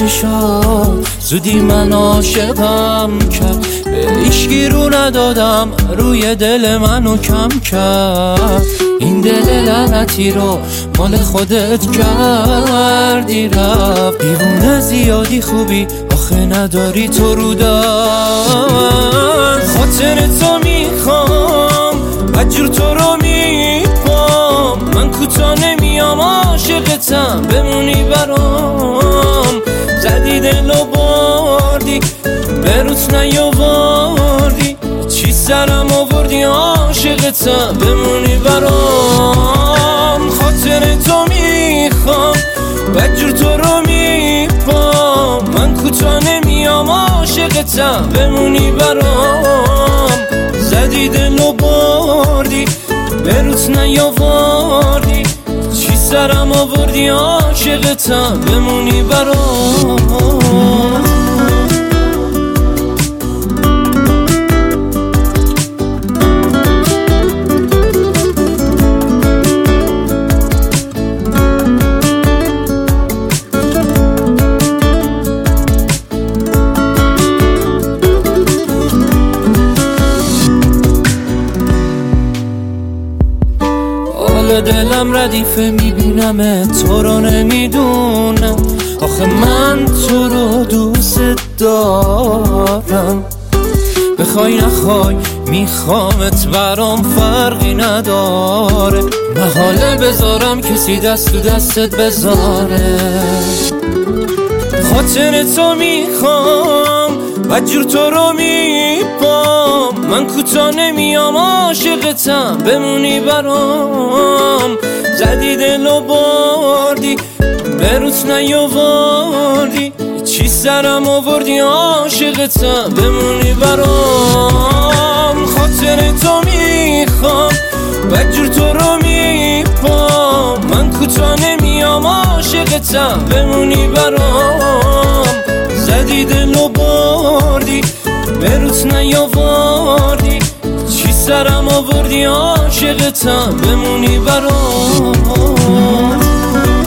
چشات زودی من عاشقم کرد، به هیچکی رو ندادم روی دل منو کم کرد. این دل لعنتی رو مال خودت کردی رفت، دیوونه زیادی خوبی آخه نداری تو رو دست. خاطر تو میخوام بدجور تو رو میپام، من کوتا نمیام عاشقتم بمونی برام. زدی دل و بردی به روت نیاوردی، چی سرم آوردی عاشقتم بمونی برام. خاطر تو میخوام بدجور تو رو میپام، من کوتا نمیام عاشقتم بمونی برام. زدی دل و بردی به روت نیاوردی، چی سرم آوردی عاشقتم بمونی برام. دلم ردیفه میبینم تو رو نمیدونم، آخه من تو رو دوست دارم. بخوای نخوای میخوامت برام فرقی نداره، محاله بذارم کسی دست تو دستت بذاره. خاطر تو میخوام بدجور تو رو میپام، من کوتا نمیام عاشقتم بمونی برام. زدی دل و بردی به روت نیاوردی، چی سرم آوردی عاشقتم بمونی برام. خاطر تو میخوام بدجور تو رو میپام، من کوتا نمیام عاشقتم بمونی برام. زدی دل و بردی به روت نیاوردی، چی سرم آوردی عاشقتم بمونی برام.